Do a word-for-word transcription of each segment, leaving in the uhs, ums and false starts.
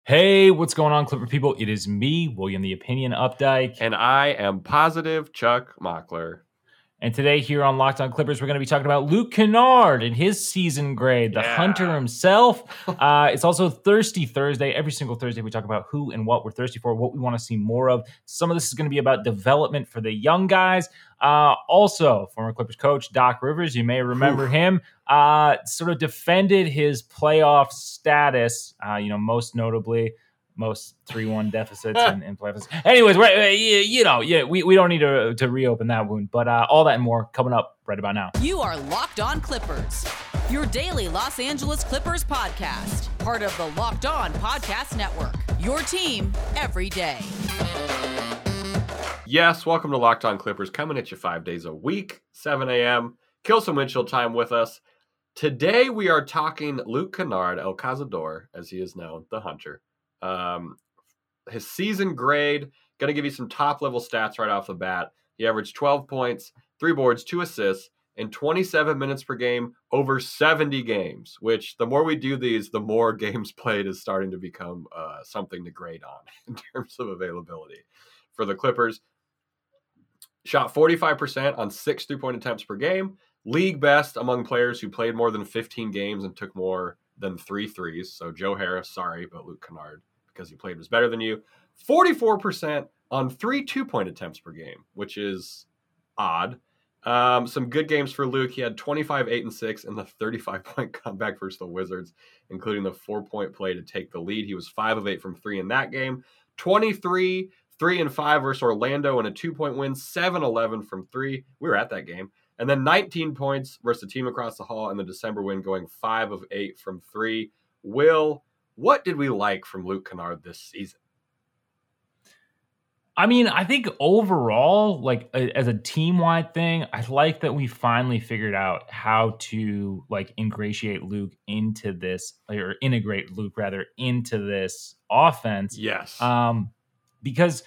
Hey, what's going on, Clipper people? It is me, William the Opinion Updike. And I am positive Chuck Mockler. And today here on Locked On Clippers, we're going to be talking about Luke Kennard and his season grade, the Yeah. hunter himself. uh, it's also Thirsty Thursday. Every single Thursday, we talk about who and what we're thirsty for, what we want to see more of. Some of this is going to be about development for the young guys. Uh, also, former Clippers coach Doc Rivers, you may remember Oof. him, uh, sort of defended his playoff status, uh, you know, most notably most three one deficits in, in playoffs. Anyways, right, you, you know, yeah, we, we don't need to, to reopen that wound, but uh, all that and more coming up right about now. You are Locked On Clippers, your daily Los Angeles Clippers podcast, part of the Locked On Podcast Network, your team every day. Yes, welcome to Locked On Clippers, coming at you five days a week, seven a.m. Kill some windshield time with us. Today we are talking Luke Kennard, El Cazador, as he is known, the Hunter. Um, his season grade, going to give you some top-level stats right off the bat. He averaged twelve points, three boards, two assists, in twenty-seven minutes per game over seventy games, which the more we do these, the more games played is starting to become uh, something to grade on in terms of availability. For the Clippers, shot forty-five percent on six three-point attempts per game, league best among players who played more than fifteen games and took more than three threes. So Joe Harris, sorry, but Luke Kennard, because he played was better than you. forty-four percent on three two-point attempts per game, which is odd. Um, some good games for Luke. He had twenty-five, eight, and six in the thirty-five-point comeback versus the Wizards, including the four-point play to take the lead. He was five of eight from three in that game. twenty-three, three, and five versus Orlando in a two-point win. seven eleven from three. We were at that game. And then nineteen points versus the team across the hall in the December win, going five of eight from three. Will, what did we like from Luke Kennard this season? I mean, I think overall, like a, as a team-wide thing, I like that we finally figured out how to like ingratiate Luke into this, or integrate Luke rather into this offense. Yes. Um, because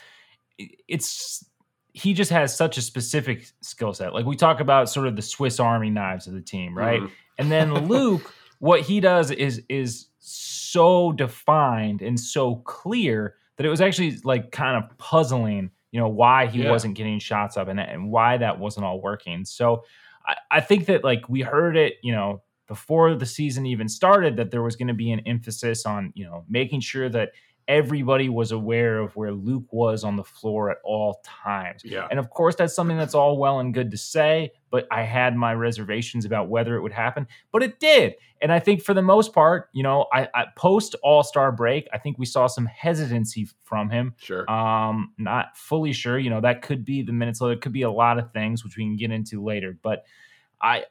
it's he just has such a specific skill set. Like we talk about sort of the Swiss Army knives of the team, right? Mm. And then Luke, what he does is is so defined and so clear that it was actually like kind of puzzling, you know, why he yeah. wasn't getting shots up and, and why that wasn't all working. So I, I think that like we heard it, you know, before the season even started, that there was going to be an emphasis on, you know, making sure that everybody was aware of where Luke was on the floor at all times. Yeah. And of course, that's something that's all well and good to say, but I had my reservations about whether it would happen, but it did. And I think for the most part, you know, I, I post All-Star break, I think we saw some hesitancy from him. Sure. Um, not fully sure, you know, that could be the minutes. It could be a lot of things, which we can get into later, but I,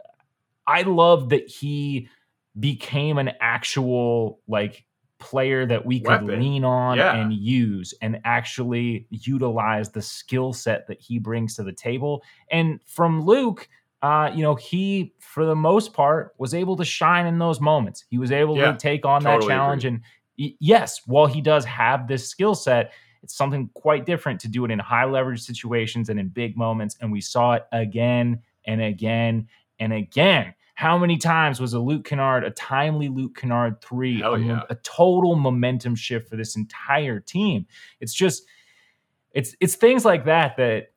I love that he became an actual, like, player that we could Weapon. lean on yeah. and use and actually utilize the skill set that he brings to the table. And from Luke, uh, you know, he, for the most part, was able to shine in those moments. He was able yeah, to take on totally that challenge. agree. And y- yes, while he does have this skill set, it's something quite different to do it in high leverage situations and in big moments. And we saw it again and again and again. How many times was a Luke Kennard, a timely Luke Kennard three, Hell a, yeah. a total momentum shift for this entire team? It's just, it's it's things like that that,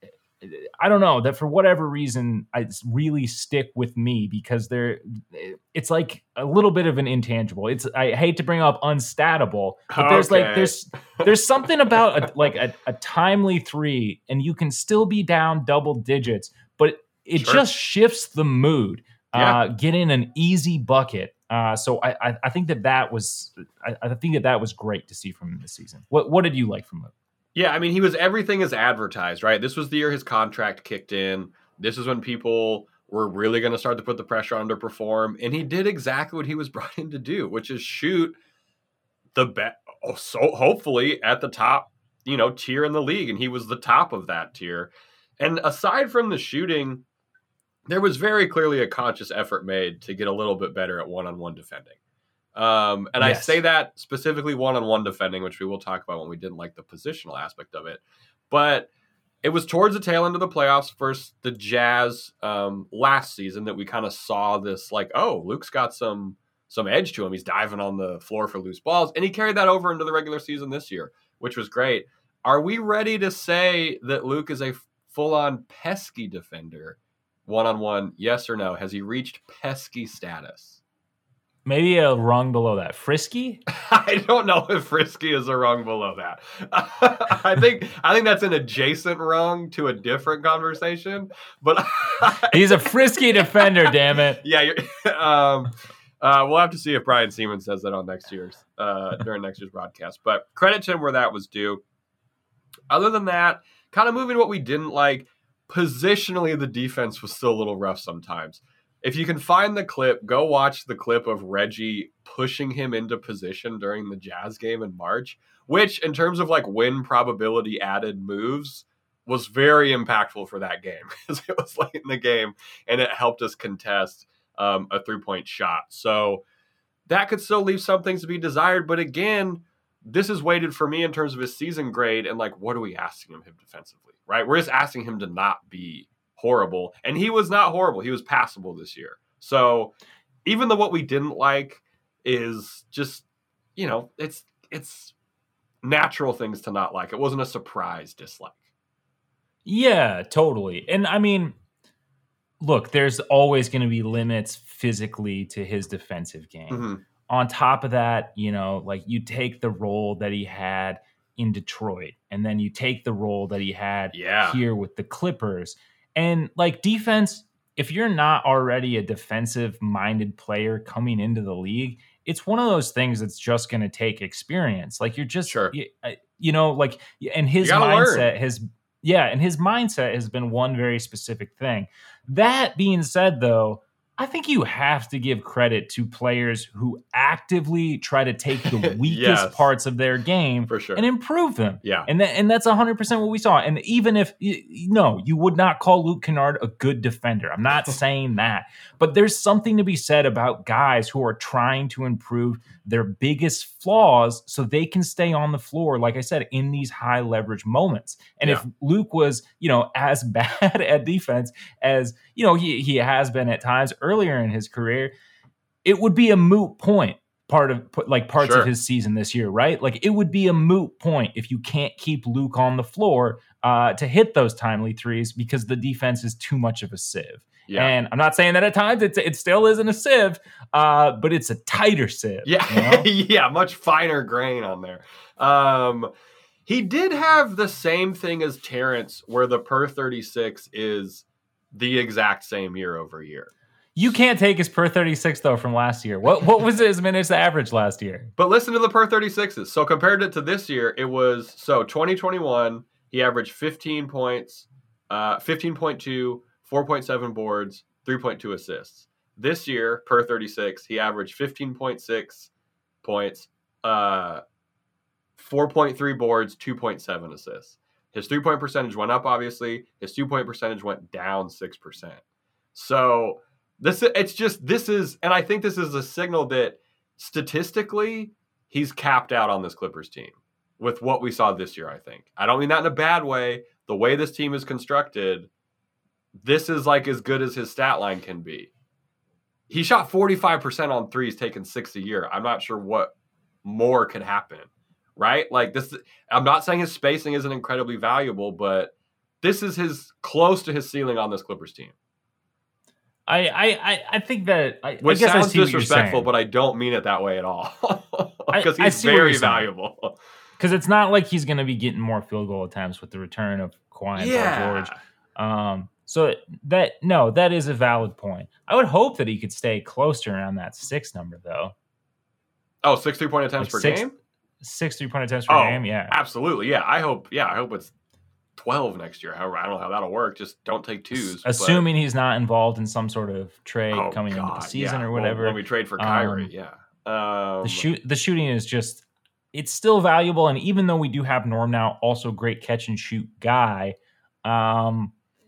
I don't know, that for whatever reason, I really stick with me because they're, it's like a little bit of an intangible. It's, I hate to bring up unstatable, but there's okay. like, there's, there's something about a, like a, a timely three and you can still be down double digits, but it sure. just shifts the mood. Yeah. Uh, getting an easy bucket. Uh, so I, I, I think that that was, I, I think that that was great to see from him this season. What, what did you like from him? Yeah, I mean, he was everything as advertised, right? This was the year his contract kicked in. This is when people were really going to start to put the pressure on him to perform, and he did exactly what he was brought in to do, which is shoot the bet. Oh, so hopefully at the top, you know, tier in the league, and he was the top of that tier. And aside from the shooting, there was very clearly a conscious effort made to get a little bit better at one-on-one defending. Um, and yes. I say that specifically one-on-one defending, which we will talk about when we didn't like the positional aspect of it. But it was towards the tail end of the playoffs versus the Jazz um, last season that we kind of saw this like, oh, Luke's got some some edge to him. He's diving on the floor for loose balls, and he carried that over into the regular season this year, which was great. Are we ready to say that Luke is a full-on pesky defender, one-on-one? Yes or no? Has he reached pesky status? Maybe a rung below that. Frisky? I don't know if frisky is a rung below that. I think I think that's an adjacent rung to a different conversation. But he's a frisky defender, damn it. Yeah, you're, um, uh, we'll have to see if Brian Seaman says that on next year's uh, during next year's broadcast. But credit to him where that was due. Other than that, kind of moving what we didn't like. Positionally, the defense was still a little rough sometimes. If you can find the clip, go watch the clip of Reggie pushing him into position during the Jazz game in March, which in terms of like win probability added moves was very impactful for that game because it was late in the game and it helped us contest um, a three-point shot. So that could still leave some things to be desired. But again, this is weighted for me in terms of his season grade and like, what are we asking him defensively, right? We're just asking him to not be horrible, and he was not horrible. He was passable this year. So even though what we didn't like is just, you know, it's it's natural things to not like. It wasn't a surprise dislike. Yeah, totally. And I mean, look, there's always going to be limits physically to his defensive game. Mm-hmm. On top of that, you know, like you take the role that he had in Detroit, and then you take the role that he had yeah. here with the Clippers. And like defense, if you're not already a defensive minded player coming into the league, it's one of those things that's just going to take experience. Like you're just, sure. you, you know, like, and his mindset learn. has, yeah. And his mindset has been one very specific thing. That being said, though, I think you have to give credit to players who actively try to take the weakest yes. parts of their game For sure. and improve them. Yeah. And, that, and that's one hundred percent what we saw. And even if, no, you would not call Luke Kennard a good defender. I'm not saying that. But there's something to be said about guys who are trying to improve their biggest flaws so they can stay on the floor, like I said, in these high leverage moments. And yeah. if Luke was, you know, as bad at defense as, you know, he, he has been at times earlier in his career, it would be a moot point part of like parts sure. of his season this year, right? Like it would be a moot point if you can't keep Luke on the floor uh, to hit those timely threes because the defense is too much of a sieve. Yeah. And I'm not saying that at times it's, it still isn't a sieve, uh, but it's a tighter sieve. Yeah, you know? yeah, much finer grain on there. Um, he did have the same thing as Terrence, where the per thirty-six is the exact same year over year. You can't take his per thirty-six, though, from last year. What what was his minutes average last year? But listen to the per thirty-sixes. So compared it to this year, it was, so twenty twenty-one, he averaged fifteen points, uh, fifteen point two, four point seven boards, three point two assists. This year, per thirty-six, he averaged fifteen point six points, uh, four point three boards, two point seven assists. His three-point percentage went up, obviously. His two-point percentage went down six percent. So this it's just, this is, and I think this is a signal that statistically, he's capped out on this Clippers team with what we saw this year, I think. I don't mean that in a bad way. The way this team is constructed, this is like as good as his stat line can be. He shot forty-five percent on threes, taking six a year. I'm not sure what more could happen, right? Like this, I'm not saying his spacing isn't incredibly valuable, but this is his close to his ceiling on this Clippers team. I I I think that I, Which I guess sounds I see disrespectful, but I don't mean it that way at all. Because he's very valuable. Because it's not like he's going to be getting more field goal attempts with the return of Kawhi and yeah. Paul George. Um, so that no, that is a valid point. I would hope that he could stay close to around that six number, though. Oh, six three point attempts like per six, game. Six three point attempts per oh, game. Yeah, absolutely. Yeah, I hope. Yeah, I hope it's twelve next year. However, I don't know how that'll work. Just don't take twos. Assuming but... he's not involved in some sort of trade oh, coming God, into the season yeah. or whatever. Well, when we trade for Kyrie, um, yeah. Um, the shoot, the shooting is just, it's still valuable. And even though we do have Norm now, also great catch and shoot guy, um,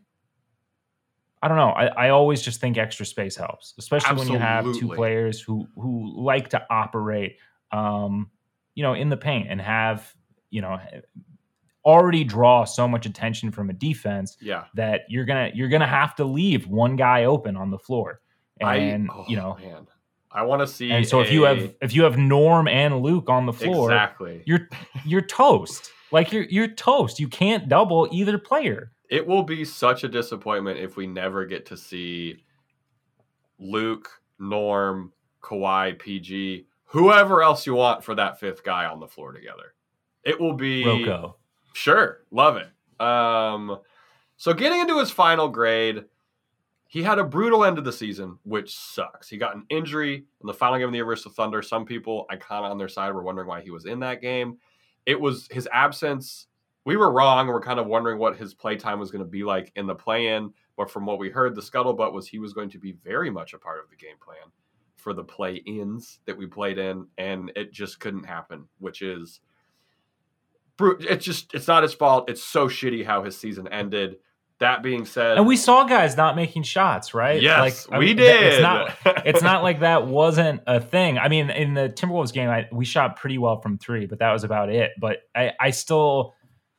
I don't know. I, I always just think extra space helps, especially Absolutely. when you have two players who who like to operate, um, you know, in the paint and have, you know, already draw so much attention from a defense yeah. that you're gonna you're gonna have to leave one guy open on the floor. And I, oh, you know, man. I want to see. And so a... if you have if you have Norm and Luke on the floor, exactly, you're you're toast. Like you're you're toast. You can't double either player. It will be such a disappointment if we never get to see Luke, Norm, Kawhi, P G, whoever else you want for that fifth guy on the floor together. It will be Rocco. Sure, love it. Um, so getting into his final grade, he had a brutal end of the season, which sucks. He got an injury in the final game of the year versus the Thunder. Some people, I kind of on their side, were wondering why he was in that game. It was his absence. We were wrong. We're kind of wondering what his play time was going to be like in the play-in. But from what we heard, the scuttlebutt was he was going to be very much a part of the game plan for the play-ins that we played in, and it just couldn't happen, which is it's just it's not his fault. It's so shitty how his season ended. That being said, and we saw guys not making shots, right? Yes, like, we I mean, did. It's not. It's not like that wasn't a thing. I mean, in the Timberwolves game, I, we shot pretty well from three, but that was about it. But I, I still,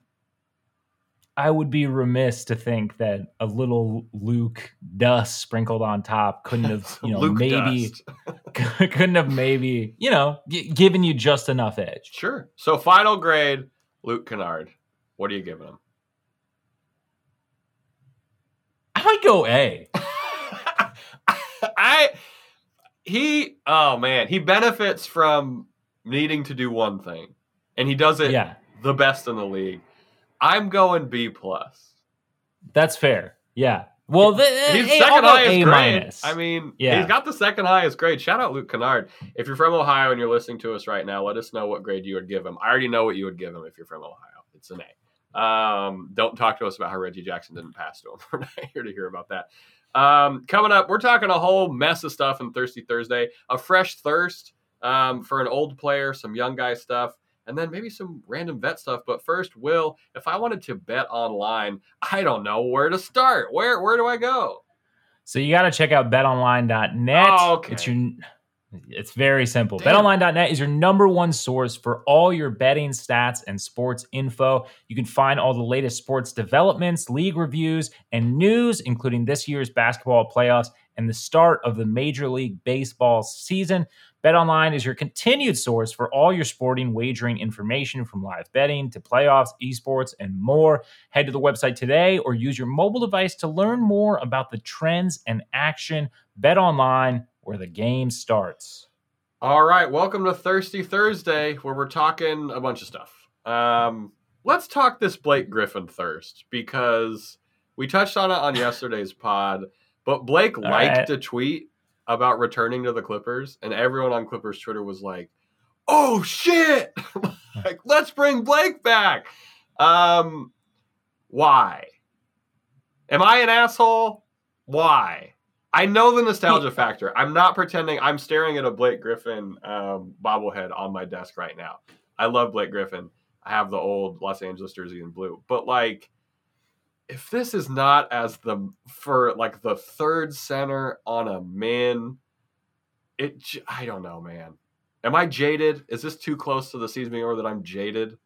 I would be remiss to think that a little Luke dust sprinkled on top couldn't have, you know, Luke maybe couldn't have maybe, you know, g- given you just enough edge. Sure. So final grade, Luke Kennard. What are you giving him? I might go A. I he oh man, he benefits from needing to do one thing, and he does it Yeah. the best in the league. I'm going B plus. That's fair. Yeah. Well, the, He's A, second I'll go highest A grade. minus. I mean, Yeah. he's got the second highest grade. Shout out Luke Kennard. If you're from Ohio and you're listening to us right now, let us know what grade you would give him. I already know what you would give him if you're from Ohio. It's an A. Um, don't talk to us about how Reggie Jackson didn't pass to him. We're not here to hear about that. Um, coming up, we're talking a whole mess of stuff in Thirsty Thursday. A fresh thirst um, for an old player, some young guy stuff, and then maybe some random vet stuff. But first, Will, if I wanted to bet online, I don't know where to start. Where where do I go? So you got to check out bet online dot net. Oh, okay. It's your It's very simple. Damn. bet online dot net is your number one source for all your betting stats and sports info. You can find all the latest sports developments, league reviews, and news, including this year's basketball playoffs and the start of the Major League Baseball season. BetOnline is your continued source for all your sporting wagering information, from live betting to playoffs, esports, and more. Head to the website today or use your mobile device to learn more about the trends and action. BetOnline, where the game starts. All right, welcome to Thirsty Thursday, where we're talking a bunch of stuff. Um, let's talk this Blake Griffin thirst, because we touched on it on yesterday's pod, but Blake All liked right. a tweet about returning to the Clippers, and everyone on Clippers Twitter was like, oh shit, like, let's bring Blake back. Um, why? Am I an asshole? Why? I know the nostalgia factor. I'm not pretending. I'm staring at a Blake Griffin um, bobblehead on my desk right now. I love Blake Griffin. I have the old Los Angeles jersey in blue. But, like, if this is not as the for like the third center on a min, it j- I don't know, man. Am I jaded? Is this too close to the season being over that I'm jaded?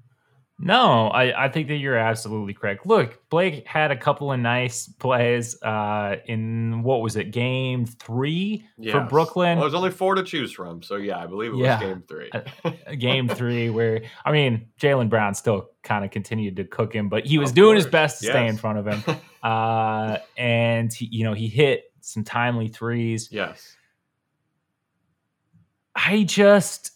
No, I, I think that you're absolutely correct. Look, Blake had a couple of nice plays uh, in, what was it, game three Yes. for Brooklyn. Well, there's only four to choose from, so yeah, I believe it Yeah. was game three. Game three where, I mean, Jaylen Brown still kind of continued to cook him, but he was Of doing his course, best to stay yes. in front of him. uh, and, he, you know, he hit some timely threes. Yes. I just...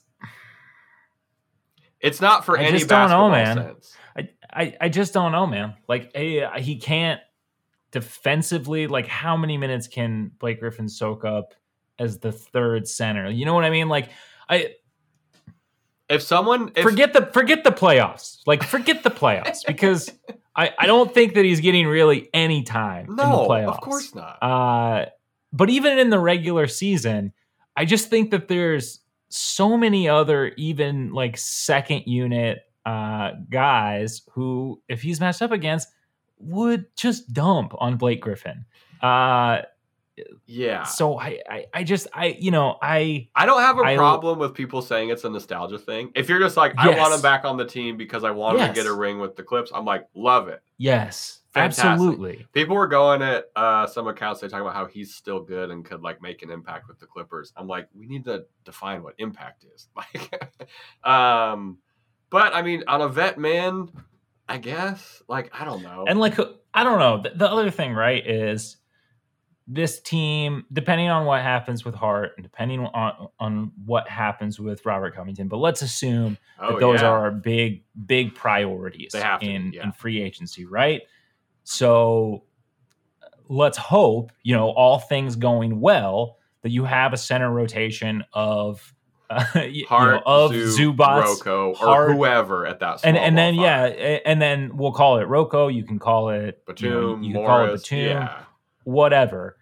It's not for I any just don't know, basketball man. sense. I, I, I just don't know, man. Like, eh, he can't defensively, like, how many minutes can Blake Griffin soak up as the third center? You know what I mean? Like, I If someone if, forget the forget the playoffs. Like, forget the playoffs, because I, I don't think that he's getting really any time in the no, playoffs. of course not. Uh, but even in the regular season, I just think that there's so many other even like second unit uh, guys who, if he's matched up against, would just dump on Blake Griffin. Uh, Yeah. So I, I, I just, I, you know, I, I don't have a I, problem with people saying it's a nostalgia thing. If you're just like, I yes. want him back on the team because I want yes. him to get a ring with the Clips, I'm like, love it. Yes, Fantastic. absolutely. People were going at uh, some accounts, they talk about how he's still good and could like make an impact with the Clippers. I'm like, we need to define what impact is. Like, um, but I mean, on a vet man, I guess, like, I don't know. And like, I don't know. The, the other thing, right, is this team, depending on what happens with Hart and depending on, on what happens with Robert Covington, but let's assume oh, that those yeah. are big, big priorities they have to, in, yeah. in free agency, right? So let's hope, you know, all things going well, that you have a center rotation of uh, you Hart, know, of Zoo, Zubats, Rocco, Hart, or whoever at that. And and then five. yeah, and then we'll call it Rocco. You can call it Batum, you, know, you can Morris, call it Batum, yeah. whatever.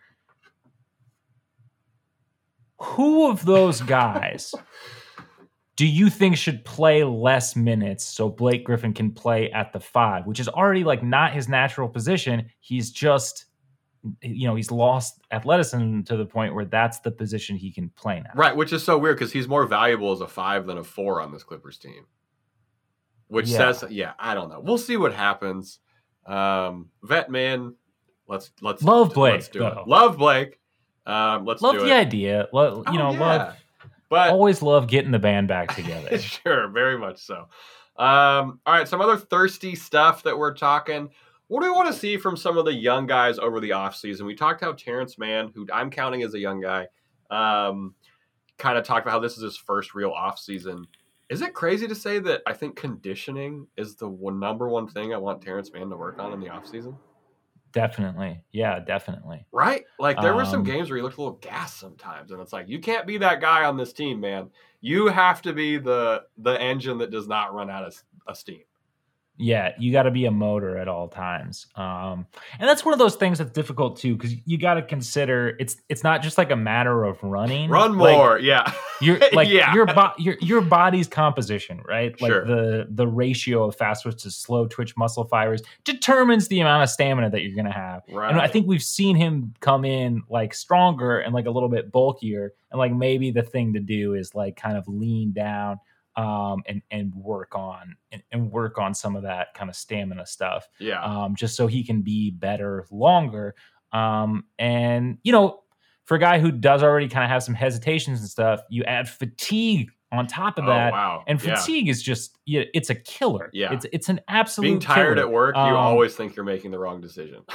Who of those guys do you think should play less minutes so Blake Griffin can play at the five, which is already like not his natural position? He's just, you know, he's lost athleticism to the point where that's the position he can play now. Right, which is so weird because he's more valuable as a five than a four on this Clippers team. Which yeah. says, yeah, I don't know. We'll see what happens. Um, vet man, let's let's love Blake. Let's do though. it. Love Blake. Um, let's love do the it. idea. Love, you oh, know, yeah. love. But always love getting the band back together. Sure, very much so. Um, all right, some other thirsty stuff that we're talking. What do we want to see from some of the young guys over the offseason? We talked how Terrence Mann, who I'm counting as a young guy, um, kind of talked about how this is his first real offseason. Is it crazy to say that I think conditioning is the one, number one thing I want Terrence Mann to work on in the offseason? Definitely. Yeah, definitely. Right? Like, there were some um, games where he looked a little gassed sometimes, and it's like, you can't be that guy on this team, man. You have to be the the engine that does not run out of, of steam. Yeah, you got to be a motor at all times. Um, and that's one of those things that's difficult, too, because you got to consider it's it's not just like a matter of running. Run like, more, yeah. You're like yeah. your, bo- your your body's composition, right? Like sure. the the ratio of fast twitch to slow twitch muscle fibers determines the amount of stamina that you're going to have. Right. And I think we've seen him come in like stronger and like a little bit bulkier. And like maybe the thing to do is like kind of lean down um, and and work on and, and work on some of that kind of stamina stuff. Yeah. Um, just so he can be better longer. Um, and you know. For a guy who does already kind of have some hesitations and stuff, you add fatigue on top of that. Oh, wow. And fatigue yeah. is just, yeah, it's a killer. Yeah. It's it's an absolute Being tired killer. at work, um, you always think you're making the wrong decision.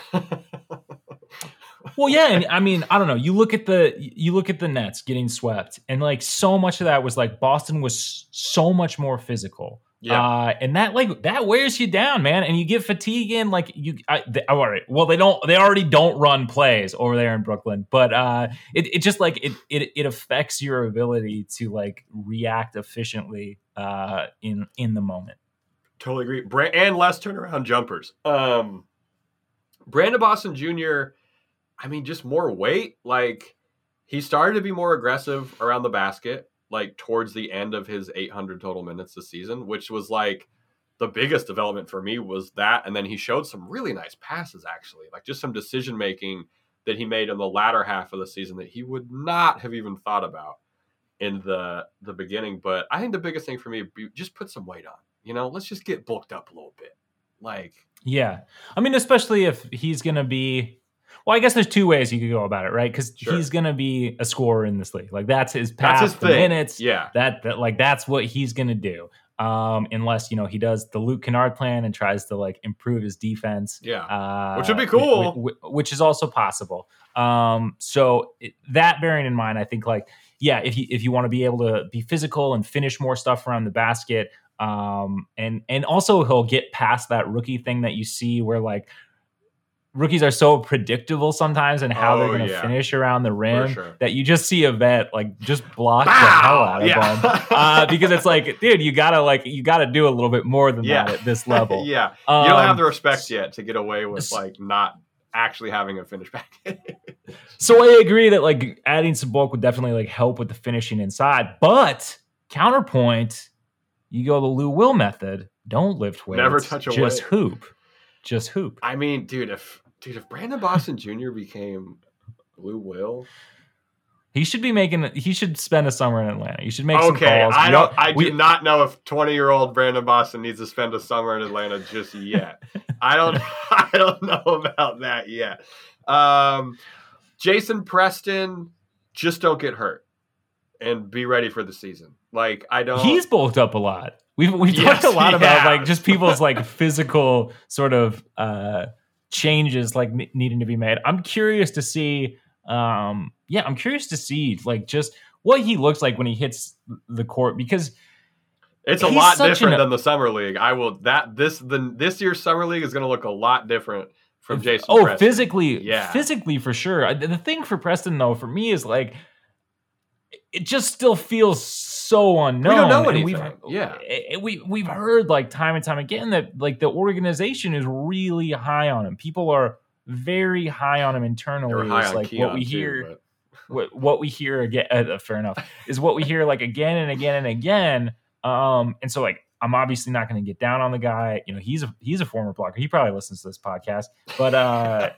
Well, yeah. And I mean, I don't know. You look at the, you look at the Nets getting swept and like so much of that was like Boston was so much more physical. Yeah. Uh, and that like that wears you down, man. And you get fatigue in like you. I, they, all right. Well, they don't. They already don't run plays over there in Brooklyn, but uh, it it just like it it it affects your ability to like react efficiently uh, in in the moment. Totally agree. Brand, and less turnaround jumpers. Um, Brandon Boston Junior I mean, just more weight. Like he started to be more aggressive around the basket. Like towards the end of his eight hundred total minutes this season, which was like the biggest development for me was that. And then he showed some really nice passes, actually, like just some decision-making that he made in the latter half of the season that he would not have even thought about in the, the beginning. But I think the biggest thing for me, just put some weight on, you know, let's just get bulked up a little bit. Like, yeah, I mean, especially if he's going to be, well, I guess there's two ways you could go about it, right? Because sure. he's going to be a scorer in this league. Like that's his path, that's his the thing. minutes. Yeah. That, that like, that's what he's going to do. Um, unless, you know, he does the Luke Kennard plan and tries to like improve his defense. Yeah. Uh, which would be cool. Which, which is also possible. Um, so it, that bearing in mind, I think like, yeah, if you, if you want to be able to be physical and finish more stuff around the basket, um, and, and also he'll get past that rookie thing that you see where like, rookies are so predictable sometimes in how oh, they're going to yeah. finish around the rim sure. that you just see a vet like just block Bow! the hell out of yeah. them uh, because it's like, dude, you gotta like you gotta do a little bit more than yeah. that at this level. yeah, um, you don't have the respect yet to get away with like not actually having a finish package. So I agree that like adding some bulk would definitely like help with the finishing inside, but counterpoint, you go the Lou Will method. Don't lift weights. Never touch a just weight. hoop. Just hoop. I mean, dude, if dude, if Brandon Boston Junior became Blue Will. He should be making. He should spend a summer in Atlanta. You should make some Okay, calls. I We don't. I we- do not know if twenty-year-old Brandon Boston needs to spend a summer in Atlanta just yet. I don't. I don't know about that yet. Um, Jason Preston, just don't get hurt, and be ready for the season. Like I don't. He's bulked up a lot. We've we've Yes, talked a lot he about has. like just people's like physical sort of uh, changes like n- needing to be made. I'm curious to see. Um, yeah, I'm curious to see like just what he looks like when he hits the court because It's a he's lot such different an- than the summer league. I will that this the this year's summer league is going to look a lot different from Jason. Oh, Preston. physically, Yeah. physically for sure. I- The thing for Preston though, for me, is like it just still feels so unknown. We don't know and anything. We've, Yeah. it- we we've heard like time and time again that like the organization is really high on him. People are very high on him internally. They were high It's on like Keon what we too, hear. but- What, what we hear again, uh, fair enough, is what we hear like again and again and again. Um, and so like I'm obviously not going to get down on the guy. You know, he's a he's a former blocker. He probably listens to this podcast, but uh,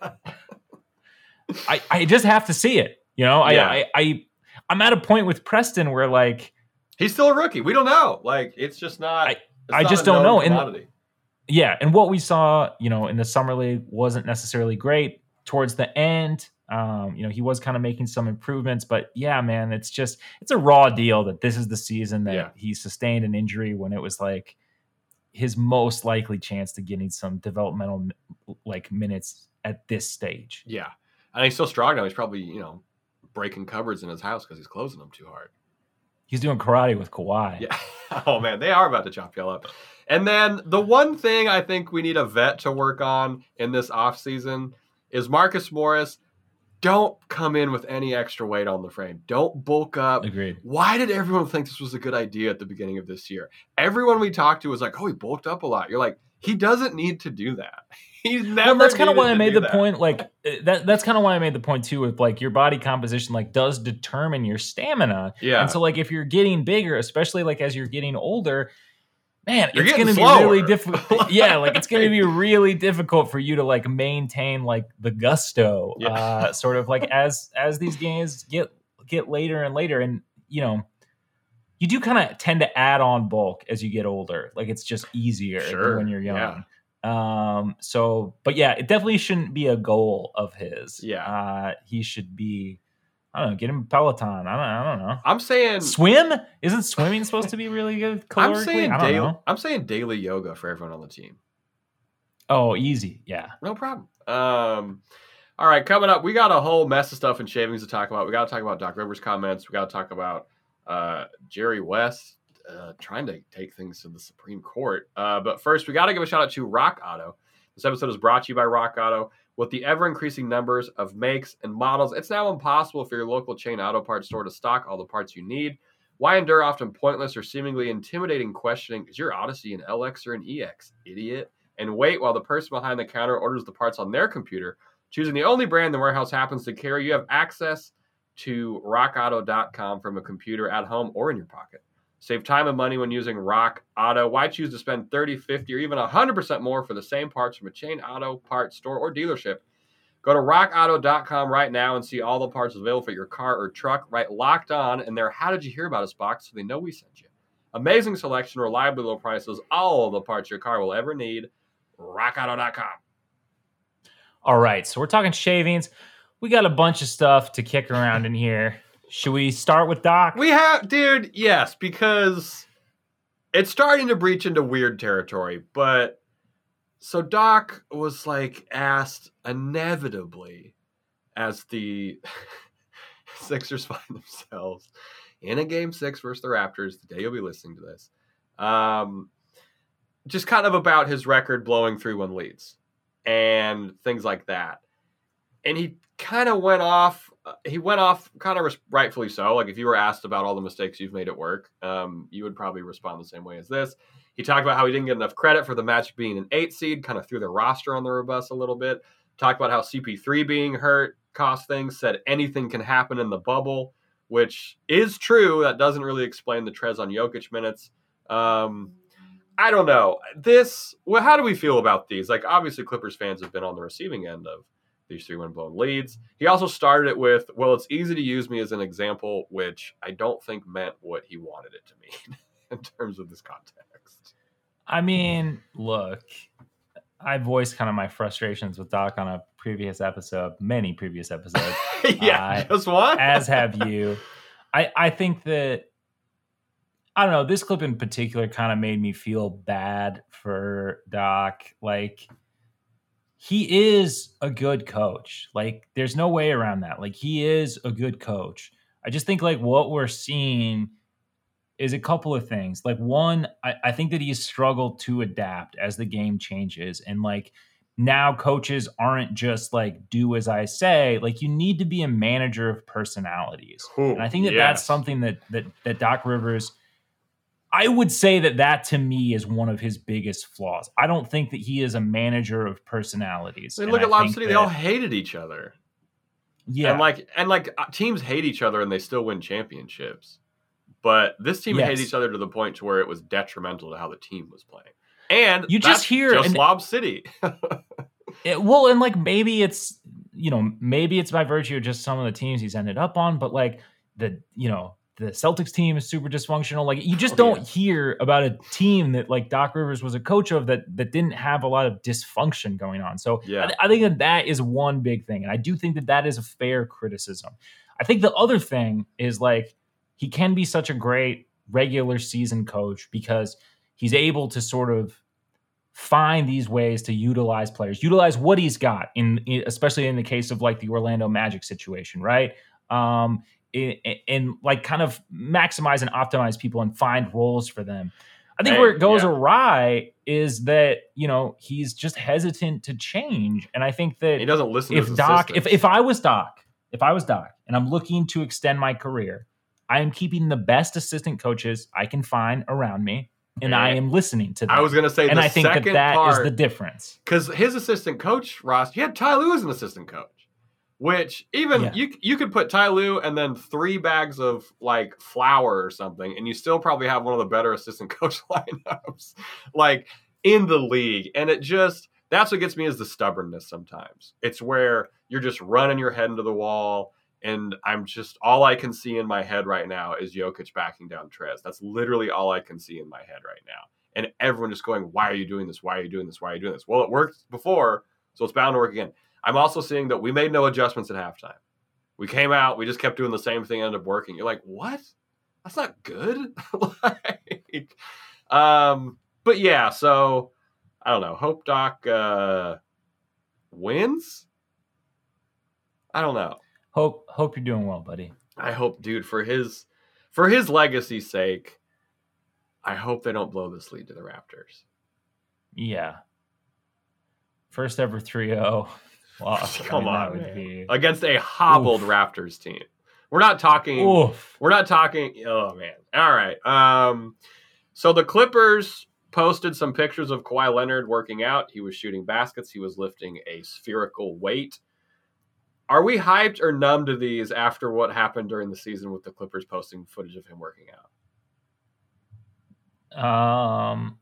I I just have to see it. You know, Yeah. I, I I I'm at a point with Preston where like He's still a rookie. We don't know. Like it's just not. I- it's I not just a don't known know. And- commodity. yeah, and what we saw, you know, in the summer league wasn't necessarily great towards the end. Um, you know, he was kind of making some improvements, but yeah, man, it's just it's a raw deal that this is the season that Yeah. he sustained an injury when it was like his most likely chance to getting some developmental like minutes at this stage. Yeah, and he's so strong now. He's probably you know breaking cupboards in his house because he's closing them too hard. He's doing karate with Kawhi. Yeah. Oh man, they are about to chop y'all up. And then the one thing I think we need a vet to work on in this offseason is Marcus Morris. Don't come in with any extra weight on the frame. Don't bulk up. Agreed. Why did everyone think this was a good idea at the beginning of this year? Everyone we talked to was like, "Oh, he bulked up a lot." You're like, he doesn't need to do that. He's never. Well, that's kind of needed why I to made do the that. point. Like uh, that. That's kind of why I made the point too. With like your body composition, like does determine your stamina. Yeah. And so, like, if you're getting bigger, especially like as you're getting older, man, You're it's getting going to be slower. really difficult. Yeah, like it's going to be really difficult for you to like maintain like the gusto, Yeah. uh, sort of like as as these games get get later and later, and you know. You do kind of tend to add on bulk as you get older. Like it's just easier Sure, than when you're young. yeah. Um, so, but yeah, it definitely shouldn't be a goal of his. Yeah. Uh, he should be, I don't know, get him Peloton. I don't, I don't know. I'm saying. Swim? Isn't swimming supposed to be really good I'm calorically? saying I don't daily. know. I'm saying daily yoga for everyone on the team. Oh, easy. Yeah. No problem. Um, all right, coming up, we got a whole mess of stuff in shavings to talk about. We got to talk about Doc Rivers' comments. We got to talk about uh, Jerry West uh, trying to take things to the Supreme Court. Uh, but first, we got to give a shout out to Rock Auto. This episode is brought to you by Rock Auto. With the ever-increasing numbers of makes and models, it's now impossible for your local chain auto parts store to stock all the parts you need. Why endure often pointless or seemingly intimidating questioning? Is your Odyssey an L X or an E X, idiot? And wait while the person behind the counter orders the parts on their computer. Choosing the only brand the warehouse happens to carry, you have access to rock auto dot com from a computer at home or in your pocket. Save time and money when using Rock Auto. Why choose to spend thirty, fifty, or even one hundred percent more for the same parts from a chain auto parts store or dealership? Go to rock auto dot com right now and see all the parts available for your car or truck. Right, Locked On in their How Did You Hear About Us box so they know we sent you. Amazing selection, reliably low prices, all of the parts your car will ever need. rock auto dot com. All right. So we're talking shavings. We got a bunch of stuff to kick around in here. Should we start with Doc? We have, dude, yes, because it's starting to breach into weird territory. But so Doc was like asked inevitably as the Sixers find themselves in a game six versus the Raptors, the day you'll be listening to this, um, just kind of about his record blowing three one leads and things like that. And he kind of went off. Uh, he went off kind of res- rightfully so. Like if you were asked about all the mistakes you've made at work, um, you would probably respond the same way as this. He talked about how he didn't get enough credit for the Magic being an eight seed, kind of threw the roster on the bus a little bit. Talked about how C P three being hurt cost things, said anything can happen in the bubble, which is true. That doesn't really explain the Trezon Jokic minutes. Um, I don't know. This, well, how do we feel about these? Like, obviously, Clippers fans have been on the receiving end of these three win-blown leads. He also started it with, well, it's easy to use me as an example, which I don't think meant what he wanted it to mean in terms of this context. I mean, look, I voiced kind of my frustrations with Doc on a previous episode, many previous episodes. yeah, uh, just one. As have you. I, I think that, I don't know, this clip in particular kind of made me feel bad for Doc. Like, he is a good coach. Like, there's no way around that. Like, he is a good coach. I just think, like, what we're seeing is a couple of things. Like, one, I, I think that he's struggled to adapt as the game changes. And, like, now coaches aren't just, like, do as I say. Like, you need to be a manager of personalities. Ooh, and I think that yes. that's something that, that that Doc Rivers, I would say that that to me is one of his biggest flaws. I don't think that he is a manager of personalities. I mean, look and at I Lob think City; that, they all hated each other. Yeah, and like and like uh, teams hate each other and they still win championships. But this team Yes. hated each other to the point to where it was detrimental to how the team was playing. And You that's just hear- just and- Lob City. It, well, and like maybe it's, you know, maybe it's by virtue of just some of the teams he's ended up on, but like the, you know, the Celtics team is super dysfunctional. Like, you just Oh, don't yeah. hear about a team that like Doc Rivers was a coach of that that didn't have a lot of dysfunction going on. So Yeah. I, I think that that is one big thing, and I do think that that is a fair criticism. I think the other thing is like he can be such a great regular season coach because he's able to sort of find these ways to utilize players, utilize what he's got in, in especially in the case of like the Orlando Magic situation, right? Um, and, and like kind of maximize and optimize people and find roles for them. I think Hey, where it goes yeah. awry is that, you know, he's just hesitant to change. And I think that He doesn't listen to if his Doc, if, assistants. if I was Doc, if I was Doc and I'm looking to extend my career, I am keeping the best assistant coaches I can find around me. And I am listening to them. I was going to say and the I think that second that is part, the difference. because his assistant coach, Ross, you had Ty Lue as an assistant coach, which even Yeah. you you could put Ty Lue and then three bags of like flour or something, and you still probably have one of the better assistant coach lineups like in the league. And it just, that's what gets me is the stubbornness sometimes. It's where you're just running your head into the wall. And I'm just, all I can see in my head right now is Jokic backing down Trez. That's literally all I can see in my head right now. And everyone just going, why are you doing this? Why are you doing this? Why are you doing this? Well, it worked before, so it's bound to work again. I'm also seeing that we made no adjustments at halftime. We came out, we just kept doing the same thing, ended up working. You're like, what? That's not good. like, um, but yeah, so I don't know. Hope Doc uh, wins? I don't know. Hope hope you're doing well, buddy. I hope, dude, for his for his legacy's sake, I hope they don't blow this lead to the Raptors. Yeah. First ever three oh loss. Come I mean, on, that would man. be- Against a hobbled Oof. Raptors team. We're not talking. Oof. We're not talking. Oh man. All right. Um. So the Clippers posted some pictures of Kawhi Leonard working out. He was shooting baskets. He was lifting a spherical weight. Are we hyped or numb to these after what happened during the season with the Clippers posting footage of him working out? Um,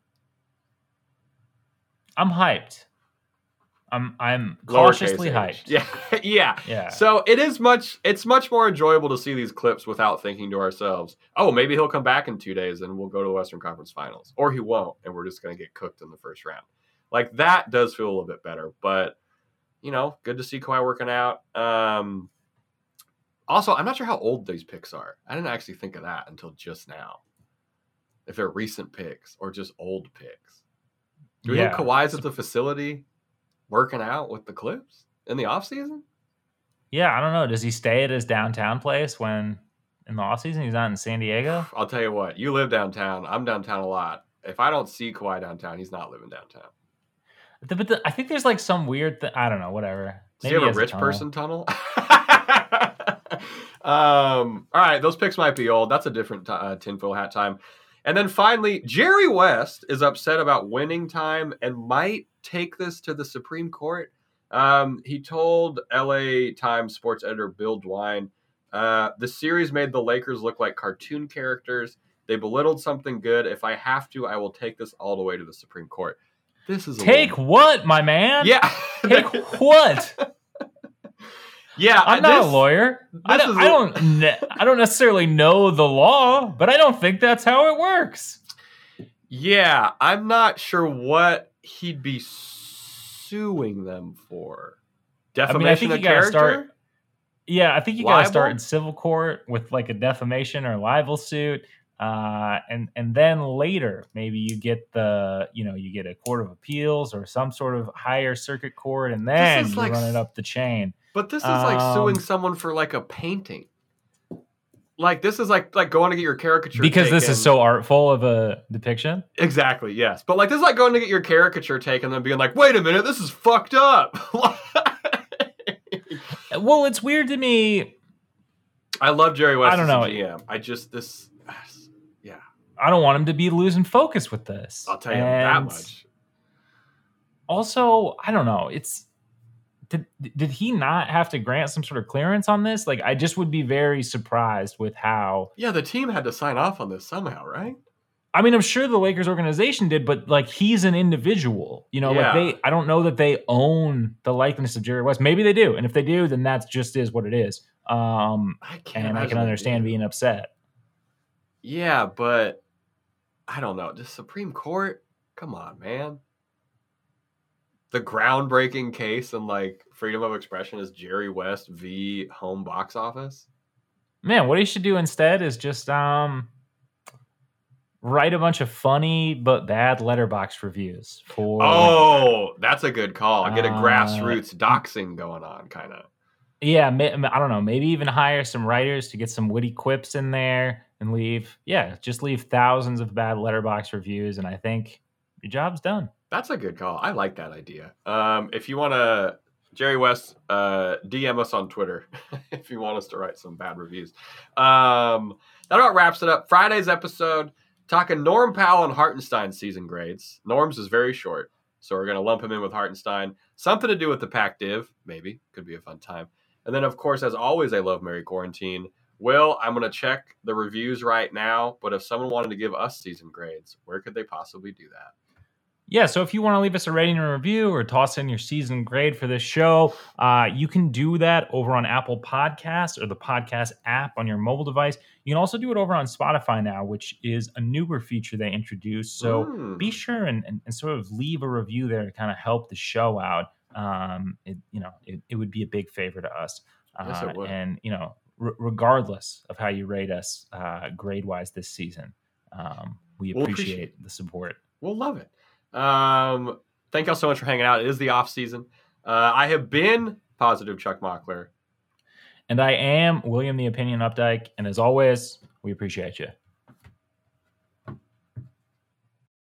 I'm hyped. I'm I'm Lowercase cautiously H. hyped. Yeah, yeah, Yeah. So it is much. It's much more enjoyable to see these clips without thinking to ourselves, "Oh, maybe he'll come back in two days and we'll go to the Western Conference Finals," or he won't, and we're just going to get cooked in the first round. Like that does feel a little bit better, but you know, good to see Kawhi working out. Um, also, I'm not sure how old these picks are. I didn't actually think of that until just now. If they're recent picks or just old picks. Do we Yeah. think Kawhi's at the facility working out with the Clips in the offseason? Yeah, I don't know. Does he stay at his downtown place when in the offseason he's not in San Diego? I'll tell you what, you live downtown. I'm downtown a lot. If I don't see Kawhi downtown, he's not living downtown. The- But the, I think there's like some weird thing. I don't know. Whatever. Does Maybe he have has a rich tunnel. person tunnel? um, all right, those picks might be old. That's a different t- uh, tinfoil hat time. And then finally, Jerry West is upset about winning time and might take this to the Supreme Court. Um, he told L A Times sports editor Bill Dwine, uh, the series made the Lakers look like cartoon characters. They belittled something good. If I have to, I will take this all the way to the Supreme Court. This is a Take little... what, my man? Yeah. Take what? Yeah, I'm this, not a lawyer. I don't, I don't. Ne- I don't necessarily know the law, but I don't think that's how it works. Yeah, I'm not sure what he'd be suing them for. Defamation I mean, I think of you gotta character. Start, yeah, I think you got to start Libel? in civil court with like a defamation or libel suit, uh, and and then later maybe you get the you know you get a court of appeals or some sort of higher circuit court, and then is you like run s- it up the chain. But this is like suing Um, someone for like a painting. Like this is like like going to get your caricature because taken. this is so artful of a depiction. Exactly, yes. But like this is like going to get your caricature taken and then being like, wait a minute, this is fucked up. Well, it's weird to me. I love Jerry West I don't as know. a G M. I just this yeah. I don't want him to be losing focus with this. I'll tell you that And much. Also, I don't know. It's did did he not have to grant some sort of clearance on this? Like, I just would be very surprised with how. Yeah, the team had to sign off on this somehow, right? I mean, I'm sure the Lakers organization did, but like he's an individual, you know. Yeah. Like they, I don't know that they own the likeness of Jerry West. Maybe they do, and if they do, then that's just is what it is. Um, I can't and I imagine can they understand do. being upset. Yeah, but I don't know. The Supreme Court? Come on, man. The groundbreaking case in like freedom of expression is Jerry West v. Home Box Office. Man, what he should do instead is just um write a bunch of funny but bad letterbox reviews for. Oh, that's a good call. Get a Uh, grassroots doxing going on, kind of. Yeah, ma- I don't know. Maybe even hire some writers to get some witty quips in there and leave. Yeah, just leave thousands of bad letterbox reviews, and I think your job's done. That's a good call. I like that idea. Um, if you want to, Jerry West, uh, D M us on Twitter if you want us to write some bad reviews. Um, that about wraps it up. Friday's episode, talking Norm Powell and Hartenstein season grades. Norm's is very short, so we're going to lump him in with Hartenstein. Something to do with the Pac Div, maybe. Could be a fun time. And then, of course, as always, I love Mary Quarantine. Will, I'm going to check the reviews right now, but if someone wanted to give us season grades, where could they possibly do that? Yeah, so if you want to leave us a rating or review or toss in your season grade for this show, uh, you can do that over on Apple Podcasts or the podcast app on your mobile device. You can also do it over on Spotify now, which is a newer feature they introduced. So Mm. be sure and, and, and sort of leave a review there to kind of help the show out. Um, it, you know, it, it would be a big favor to us. Yes, it Uh, would. and, you know, r- regardless of how you rate us uh, grade-wise this season, um, we We'll appreciate, appreciate the support. We'll love it. Um, thank y'all so much for hanging out. It is the off season. Uh, I have been Positive Chuck Mockler. And I am William the Opinion Updike. And as always, we appreciate you.